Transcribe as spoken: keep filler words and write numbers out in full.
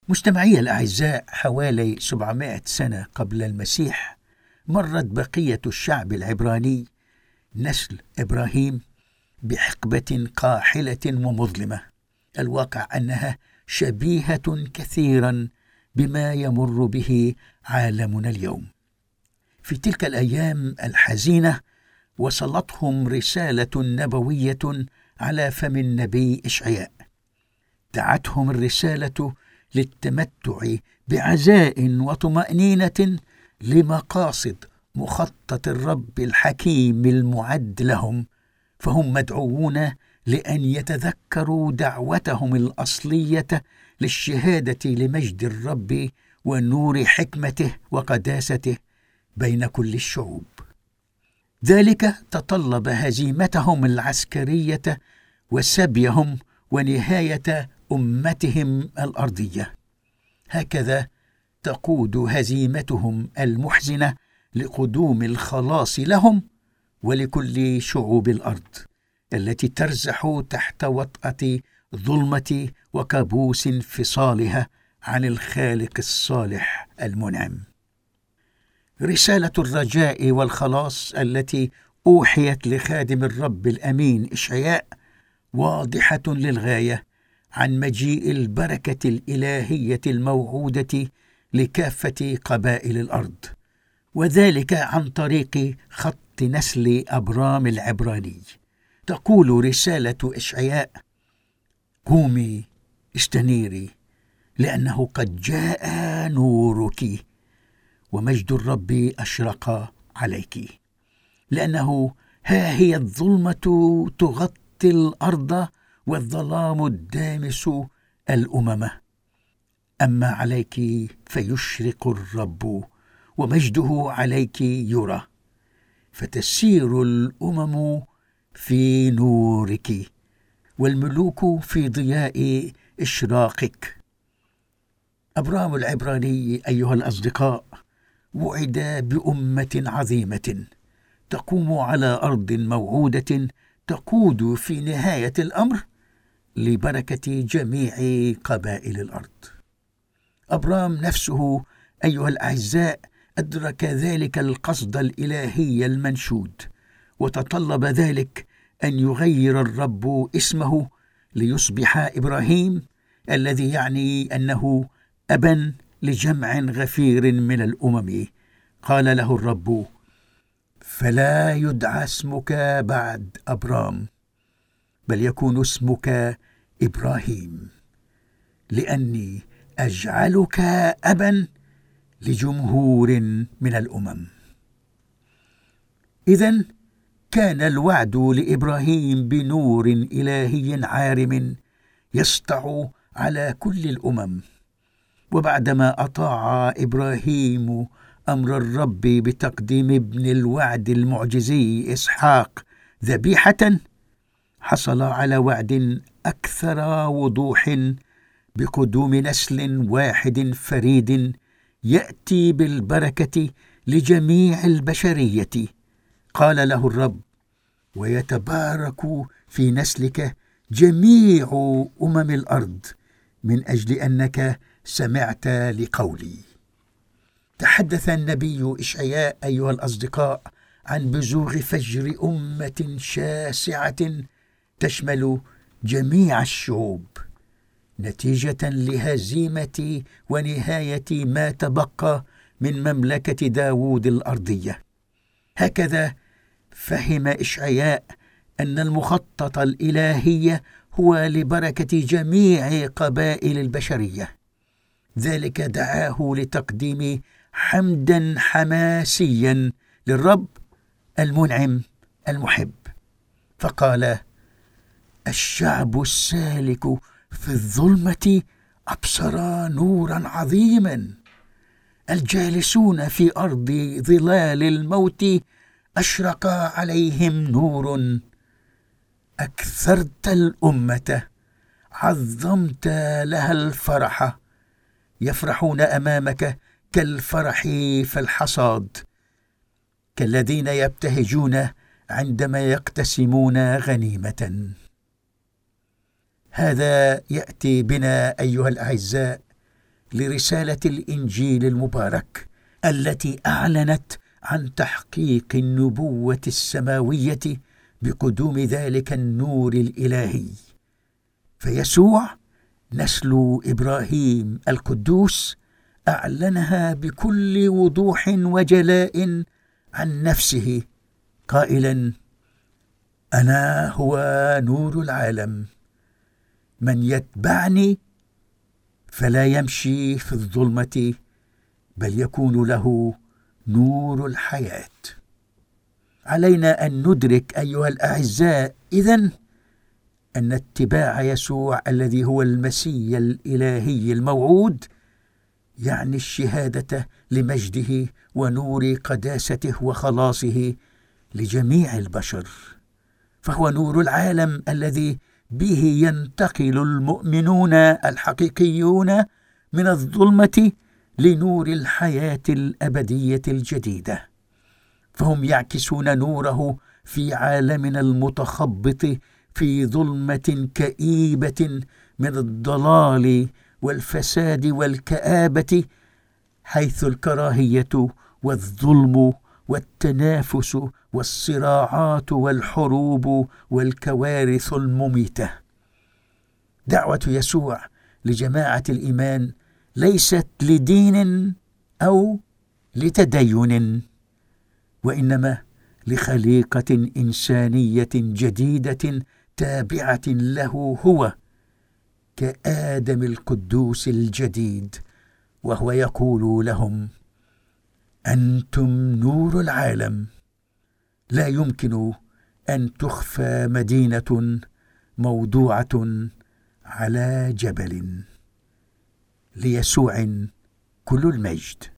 مستمعي الأعزاء، حوالي سبعمائة سنة قبل المسيح مرت بقية الشعب العبراني نسل إبراهيم بحقبة قاحلة ومظلمة. الواقع أنها شبيهة كثيرا بما يمر به عالمنا اليوم. في تلك الأيام الحزينة وصلتهم رسالة نبوية على فم النبي إشعياء. دعتهم الرسالة للتمتع بعزاء وطمأنينة لمقاصد مخطط الرب الحكيم المعد لهم، فهم مدعوون لأن يتذكروا دعوتهم الأصلية للشهادة لمجد الرب ونور حكمته وقداسته بين كل الشعوب. ذلك تطلب هزيمتهم العسكرية وسبيهم ونهاية أمتهم الأرضية. هكذا تقود هزيمتهم المحزنة لقدوم الخلاص لهم ولكل شعوب الأرض التي ترزح تحت وطأة ظلمة وكابوس انفصالها عن الخالق الصالح المنعم. رسالة الرجاء والخلاص التي أوحيت لخادم الرب الأمين إشعياء واضحة للغاية عن مجيء البركة الإلهية الموعودة لكافة قبائل الأرض، وذلك عن طريق خط نسل أبرام العبراني. تقول رسالة إشعياء: قومي استنيري، لأنه قد جاء نورك ومجد الرب أشرق عليك. لأنه ها هي الظلمة تغطي الأرض والظلام الدامس الأمم، أما عليك فيشرق الرب ومجده عليك يرى، فتسير الأمم في نورك والملوك في ضياء إشراقك. أبرام العبراني أيها الأصدقاء وعد بأمة عظيمة تقوم على أرض موعودة تقود في نهاية الأمر لبركة جميع قبائل الأرض. أبرام نفسه أيها الأعزاء أدرك ذلك القصد الإلهي المنشود، وتطلب ذلك أن يغير الرب اسمه ليصبح إبراهيم، الذي يعني أنه أبا لجمع غفير من الأمم. قال له الرب: فلا يدعى اسمك بعد أبرام، بل يكون اسمك إبراهيم، لأني أجعلك أبا لجمهور من الأمم. إذن كان الوعد لإبراهيم بنور إلهي عارم يسطع على كل الأمم. وبعدما أطاع إبراهيم أمر الرب بتقديم ابن الوعد المعجزي إسحاق ذبيحة، حصل على وعد أكثر وضوح بقدوم نسل واحد فريد يأتي بالبركة لجميع البشرية. قال له الرب: ويتبارك في نسلك جميع أمم الأرض، من أجل أنك سمعت لقولي. تحدث النبي إشعياء أيها الأصدقاء عن بزوغ فجر أمة شاسعة تشمل جميع الشعوب، نتيجة لهزيمة ونهاية ما تبقى من مملكة داوود الأرضية. هكذا فهم إشعياء أن المخطط الإلهي هو لبركة جميع قبائل البشرية. ذلك دعاه لتقديم حمدا حماسيا للرب المنعم المحب، فقال: الشعب السالك في الظلمة أبصر نورا عظيما، الجالسون في أرض ظلال الموت أشرق عليهم نور. أكثرت الأمة، عظمت لها الفرح، يفرحون أمامك كالفرح في الحصاد، كالذين يبتهجون عندما يقتسمون غنيمة. هذا يأتي بنا أيها الأعزاء لرسالة الإنجيل المبارك التي أعلنت عن تحقيق النبوة السماوية بقدوم ذلك النور الإلهي. فيسوع نسل إبراهيم القدوس أعلنها بكل وضوح وجلاء عن نفسه قائلا: أنا هو نور العالم، من يتبعني فلا يمشي في الظلمة بل يكون له نور الحياة. علينا أن ندرك أيها الأعزاء إذن أن اتباع يسوع الذي هو المسيا الإلهي الموعود يعني الشهادة لمجده ونور قداسته وخلاصه لجميع البشر، فهو نور العالم الذي به ينتقل المؤمنون الحقيقيون من الظلمة لنور الحياة الأبدية الجديدة، فهم يعكسون نوره في عالمنا المتخبط في ظلمة كئيبة من الضلال والفساد والكآبة، حيث الكراهية والظلم والتنافس والصراعات والحروب والكوارث المميتة. دعوة يسوع لجماعة الإيمان ليست لدين أو لتدين، وإنما لخليقة إنسانية جديدة تابعة له هو، كآدم القدوس الجديد، وهو يقول لهم: أنتم نور العالم، لا يمكن أن تخفى مدينة موضوعة على جبل. ليسوع كل المجد.